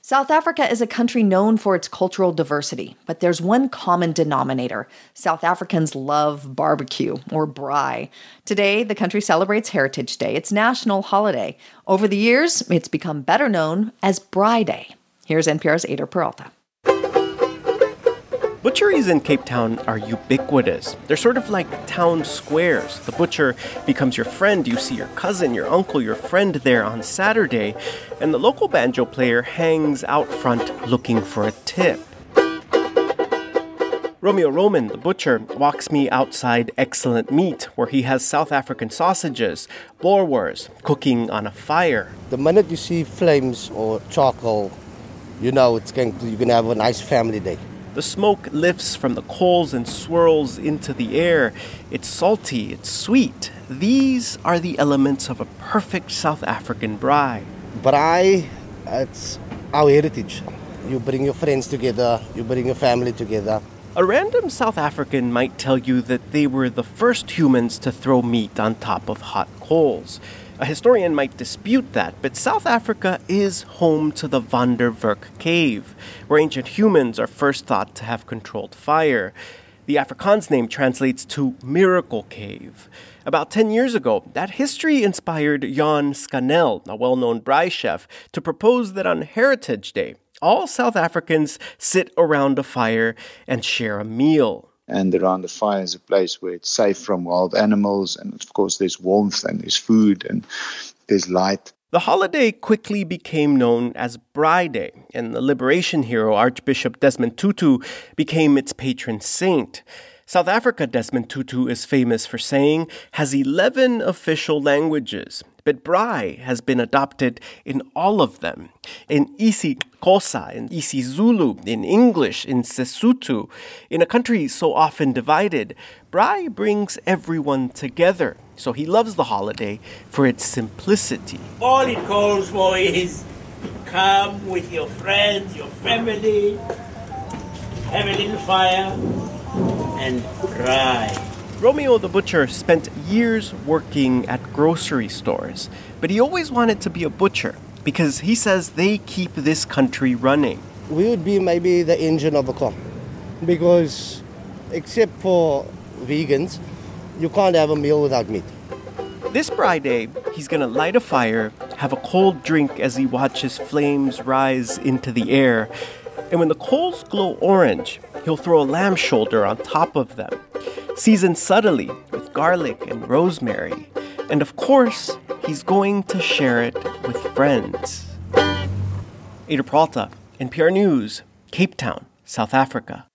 South Africa is a country known for its cultural diversity, but there's one common denominator. South Africans love barbecue, or braai. Today, the country celebrates Heritage Day, its national holiday. Over the years, it's become better known as Braai Day. Here's NPR's Ada Peralta. Butcheries in Cape Town are ubiquitous. They're sort of like town squares. The butcher becomes your friend. You see your cousin, your uncle, your friend there on Saturday, and the local banjo player hangs out front looking for a tip. Romeo Roman, the butcher, walks me outside Excellent Meat, where he has South African sausages, boerewors, cooking on a fire. The minute you see flames or charcoal, you know you're going to have a nice family day. The smoke lifts from the coals and swirls into the air. It's salty, it's sweet. These are the elements of a perfect South African braai. Braai, it's our heritage. You bring your friends together, you bring your family together. A random South African might tell you that they were the first humans to throw meat on top of hot coals. A historian might dispute that, but South Africa is home to the Van der Wurk Cave, where ancient humans are first thought to have controlled fire. The Afrikaans name translates to Miracle Cave. About 10 years ago, that history inspired Jan Scannell, a well-known braai chef, to propose that on Heritage Day, all South Africans sit around a fire and share a meal. And around the fire is a place where it's safe from wild animals. And of course, there's warmth and there's food and there's light. The holiday quickly became known as Braai Day, and the liberation hero Archbishop Desmond Tutu became its patron saint. South Africa, Desmond Tutu is famous for saying, has 11 official languages. But braai has been adopted in all of them. In isiXhosa, in isiZulu, in English, in Sesotho. In a country so often divided, braai brings everyone together. So he loves the holiday for its simplicity. All it calls for is come with your friends, your family, have a little fire, and braai. Romeo the butcher spent years working at grocery stores, but he always wanted to be a butcher because he says they keep this country running. We would be maybe the engine of a car because except for vegans, you can't have a meal without meat. This Braai Day, he's going to light a fire, have a cold drink as he watches flames rise into the air, and when the coals glow orange, he'll throw a lamb shoulder on top of them, seasoned subtly with garlic and rosemary. And of course, he's going to share it with friends. Ada Peralta, NPR News, Cape Town, South Africa.